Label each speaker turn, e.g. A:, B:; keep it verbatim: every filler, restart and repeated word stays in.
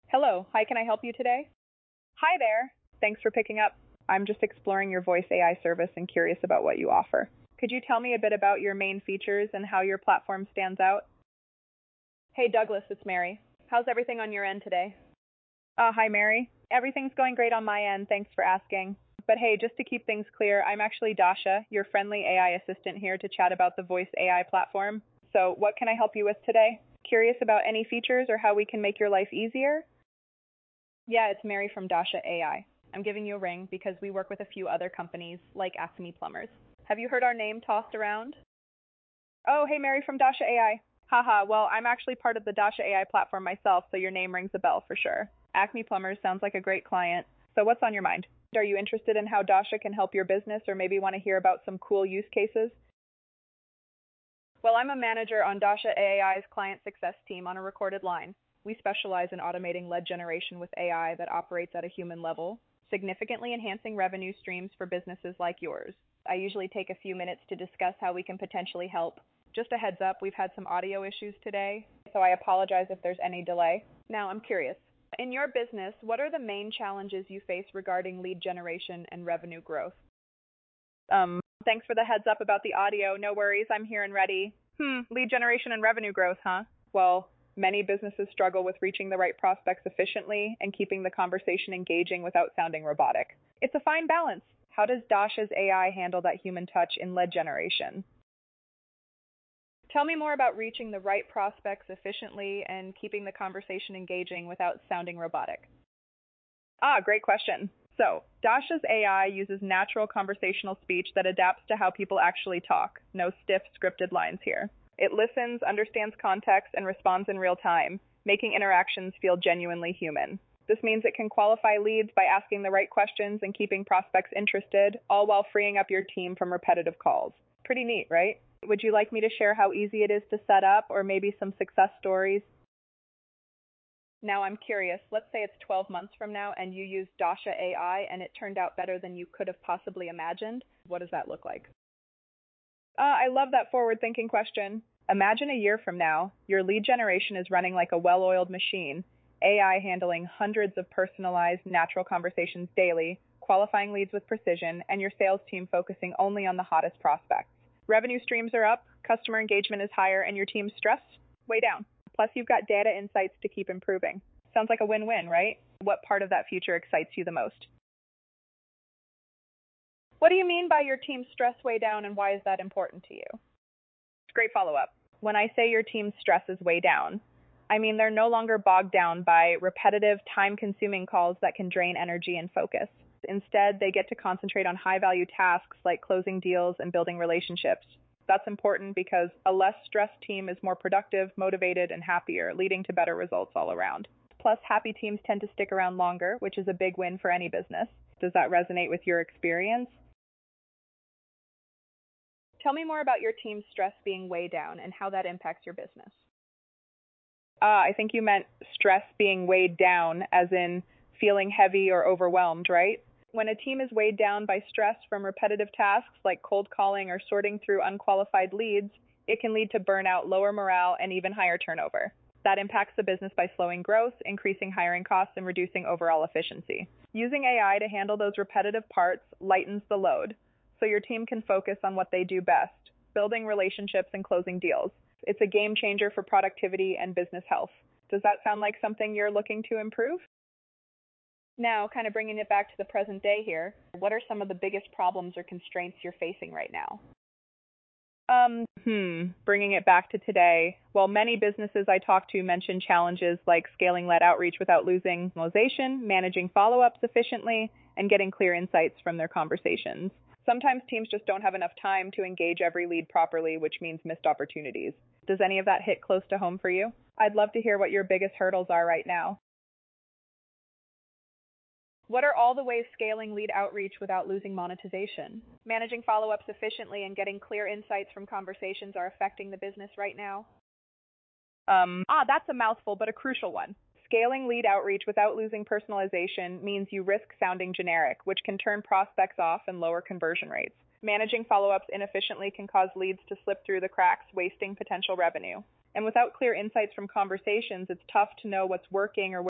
A: Hello, hi, can I help you today? Hi there. Thanks for picking up. I'm just exploring your voice A I service and curious about what you offer. Could you tell me a bit about your main features and how your platform stands out? Hey Douglas, it's Mary. How's everything on your end today? Uh, hi Mary. Everything's going great on my end, thanks for asking. But hey, just to keep things clear, I'm actually Dasha, your friendly A I assistant here to chat about the Voice A I platform. So what can I help you with today? Curious about any features or how we can make your life easier? Yeah, it's Mary from Dasha A I. I'm giving you a ring because we work with a few other companies like Acme Plumbers. Have you heard our name tossed around? Oh, hey Mary from Dasha A I. Haha, well, I'm actually part of the Dasha A I platform myself, so your name rings a bell for sure. Acme Plumbers sounds like a great client. So what's on your mind? Are you interested in how Dasha can help your business or maybe want to hear about some cool use cases? Well, I'm a manager on Dasha A I's client success team on a recorded line. We specialize in automating lead generation with A I that operates at a human level, significantly enhancing revenue streams for businesses like yours. I usually take a few minutes to discuss how we can potentially help. Just a heads up, we've had some audio issues today, so I apologize if there's any delay. Now, I'm curious. In your business, what are the main challenges you face regarding lead generation and revenue growth? Um, thanks for the heads up about the audio. No worries, I'm here and ready. Hmm, lead generation and revenue growth, huh? Well, many businesses struggle with reaching the right prospects efficiently and keeping the conversation engaging without sounding robotic. It's a fine balance. How does Dasha's A I handle that human touch in lead generation? Tell me more about reaching the right prospects efficiently and keeping the conversation engaging without sounding robotic. Ah, great question. So, Dasha's A I uses natural conversational speech that adapts to how people actually talk. No stiff, scripted lines here. It listens, understands context, and responds in real time, making interactions feel genuinely human. This means it can qualify leads by asking the right questions and keeping prospects interested, all while freeing up your team from repetitive calls. Pretty neat, right? Would you like me to share how easy it is to set up, or maybe some success stories? Now I'm curious, let's say it's twelve months from now and you use Dasha A I and it turned out better than you could have possibly imagined. What does that look like? Uh, I love that forward-thinking question. Imagine a year from now, your lead generation is running like a well-oiled machine, A I handling hundreds of personalized, natural conversations daily, qualifying leads with precision, and your sales team focusing only on the hottest prospects. Revenue streams are up, customer engagement is higher, and your team's stress way down. Plus, you've got data insights to keep improving. Sounds like a win-win, right? What part of that future excites you the most? What do you mean by your team's stress way down, and why is that important to you? Great follow-up. When I say your team's stress is way down, I mean they're no longer bogged down by repetitive, time-consuming calls that can drain energy and focus. Instead, they get to concentrate on high-value tasks like closing deals and building relationships. That's important because a less stressed team is more productive, motivated, and happier, leading to better results all around. Plus, happy teams tend to stick around longer, which is a big win for any business. Does that resonate with your experience? Tell me more about your team's stress being way down and how that impacts your business. Ah, I think you meant stress being weighed down, as in feeling heavy or overwhelmed, right? When a team is weighed down by stress from repetitive tasks like cold calling or sorting through unqualified leads, it can lead to burnout, lower morale, and even higher turnover. That impacts the business by slowing growth, increasing hiring costs, and reducing overall efficiency. Using A I to handle those repetitive parts lightens the load, so your team can focus on what they do best, building relationships and closing deals. It's a game changer for productivity and business health. Does that sound like something you're looking to improve? Now, kind of bringing it back to the present day here, what are some of the biggest problems or constraints you're facing right now? Um, hmm, bringing it back to today. Well, many businesses I talk to mention challenges like scaling lead outreach without losing personalization, managing follow-ups efficiently, and getting clear insights from their conversations. Sometimes teams just don't have enough time to engage every lead properly, which means missed opportunities. Does any of that hit close to home for you? I'd love to hear what your biggest hurdles are right now. What are all the ways scaling lead outreach without losing monetization? Managing follow-ups efficiently and getting clear insights from conversations are affecting the business right now? Um, ah, that's a mouthful, but a crucial one. Scaling lead outreach without losing personalization means you risk sounding generic, which can turn prospects off and lower conversion rates. Managing follow-ups inefficiently can cause leads to slip through the cracks, wasting potential revenue. And without clear insights from conversations, it's tough to know what's working or